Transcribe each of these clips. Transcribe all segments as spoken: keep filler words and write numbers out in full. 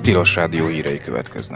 Tilos Rádió hírei következnek.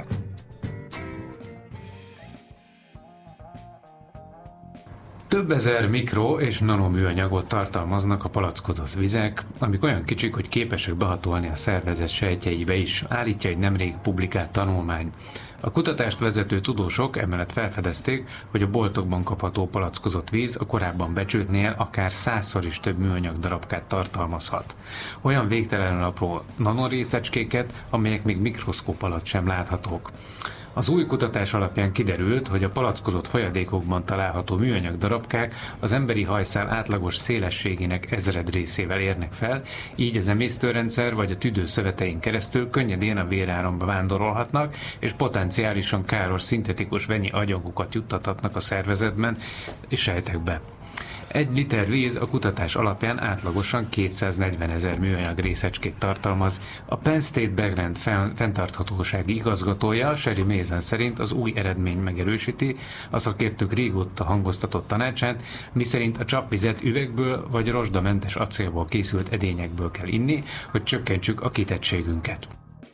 Több ezer mikro- és nanoműanyagot tartalmaznak a palackozott vizek, amik olyan kicsik, hogy képesek behatolni a szervezet sejtjeibe is, állítja egy nemrég publikált tanulmány. A kutatást vezető tudósok emellett felfedezték, hogy a boltokban kapható palackozott víz a korábban becsültnél akár százszor is több műanyag darabkát tartalmazhat. Olyan végtelenül apró nanorészecskéket, amelyek még mikroszkóp alatt sem láthatók. Az új kutatás alapján kiderült, hogy a palackozott folyadékokban található műanyag darabkák az emberi hajszál átlagos szélességének ezred részével érnek fel, így az emésztőrendszer vagy a tüdő szövetein keresztül könnyedén a véráramba vándorolhatnak, és potenciálisan káros szintetikus vegyi anyagokat juttathatnak a szervezetben és sejtekbe. Egy liter víz a kutatás alapján átlagosan kétszáznegyvenezer műanyag részecskét tartalmaz. A Penn State Background fenntarthatósági igazgatója, Sherry Mason szerint az új eredmény megerősíti a szakértők régóta hangoztatott tanácsát, miszerint a csapvizet üvegből vagy rozsdamentes acélból készült edényekből kell inni, hogy csökkentsük a kitettségünket.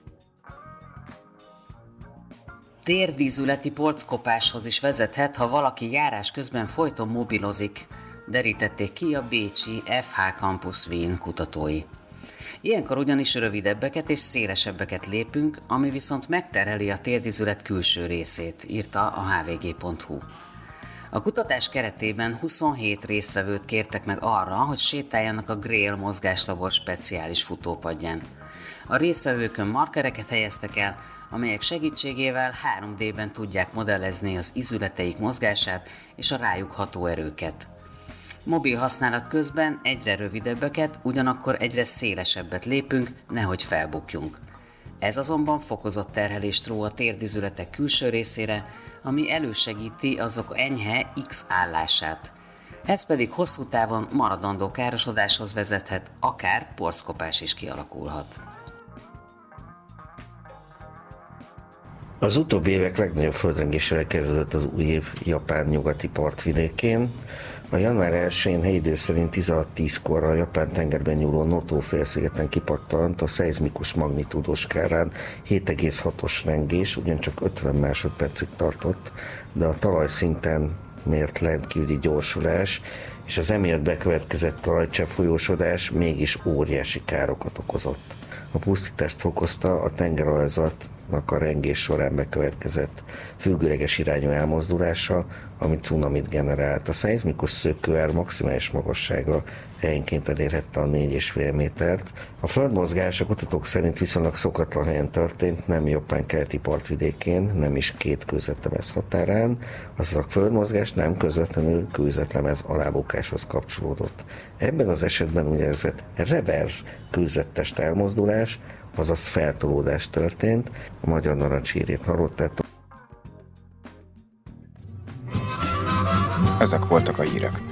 Térdízületi porckopáshoz is vezethet, ha valaki járás közben folyton mobilozik, derítették ki a bécsi ef há Campus Wien kutatói. Ilyenkor ugyanis rövidebbeket és szélesebbeket lépünk, ami viszont megterheli a térdízület külső részét, írta a há vé gé pont hú. A kutatás keretében huszonhét résztvevőt kértek meg arra, hogy sétáljanak a Grail mozgáslabor speciális futópadján. A résztvevőkön markereket helyeztek el, amelyek segítségével három dében tudják modellezni az izületeik mozgását és a rájuk ható erőket. Mobil használat közben egyre rövidebbeket, ugyanakkor egyre szélesebbet lépünk, nehogy felbukjunk. Ez azonban fokozott terhelést ró a térdizületek külső részére, ami elősegíti azok enyhe X állását. Ez pedig hosszú távon maradandó károsodáshoz vezethet, akár porckopás is kialakulhat. Az utóbbi évek legnagyobb földrengésével kezdődött az új év Japán nyugati partvidékén. A január elsején helyidő szerint tizenhat tízkor a Japán tengerben nyúló Noto félszigeten kipattant a szeizmikus magnitúdós skálán hét egész hatos rengés, ugyancsak ötven másodpercig tartott, de a talajszinten mért rendkívüli gyorsulás és az emiatt bekövetkezett talajcsepp folyósodás mégis óriási károkat okozott. A pusztítást fokozta a tengeralazatnak a rengés során bekövetkezett függőleges irányú elmozdulása, ami cunamit generált. A szeizmikus szökőár maximális magassága helyenként elérhette a négy és fél métert. A földmozgás a kutatók szerint viszonylag szokatlan helyen történt, nem Japán keleti partvidékén, nem is két kőzetlemez határán, azaz a földmozgás nem közvetlenül kőzetlemez alábukáshoz kapcsolódott. Ebben az esetben úgynevezett reverse kőzettest elmozdulás, azaz feltolódás történt. A Magyar Narancs hírét hallottátok. Ezek voltak a hírek.